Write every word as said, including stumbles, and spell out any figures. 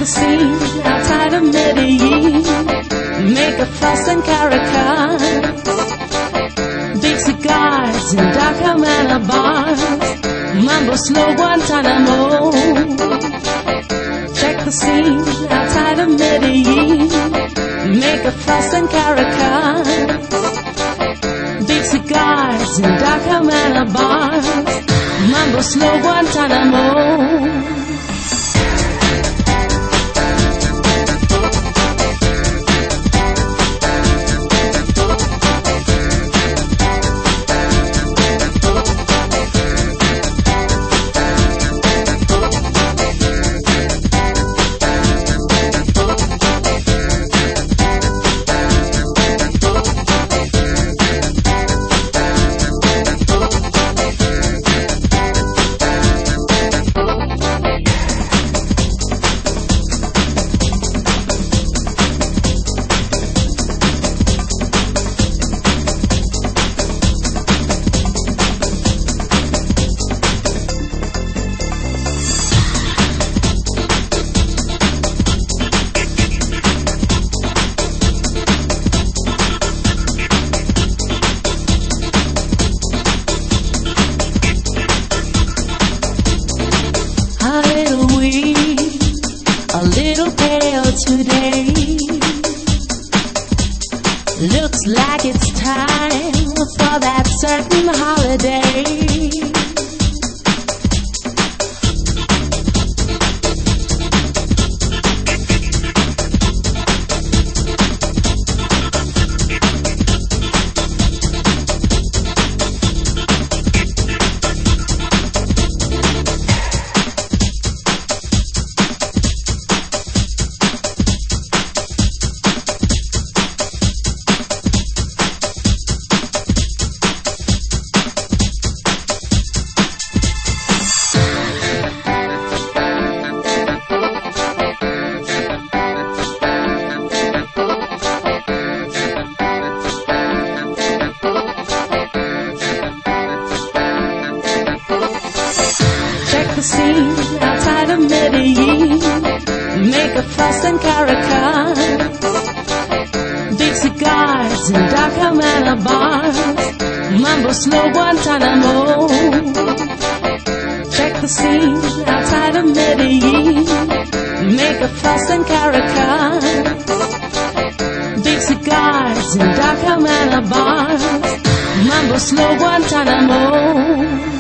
the scene outside of Medellin. Make a fuss and Caracas. Big cigars in dark Havana bars. Mambo slow Guantanamo. Check the scene outside of Medellin. Make a fuss and Caracas. Big cigars in dark Havana bars. Mambo slow Guantanamo. A little pale today. Looks like it's time for that certain holiday. The scene outside of Medellin. Make a fuss and Caracas. Big cigars in dark Havana bars. Mambo slow Guantanamo. Check the scene outside of Medellin. Make a fuss and Caracas. Big cigars in dark Havana bars. Mambo slow Guantanamo.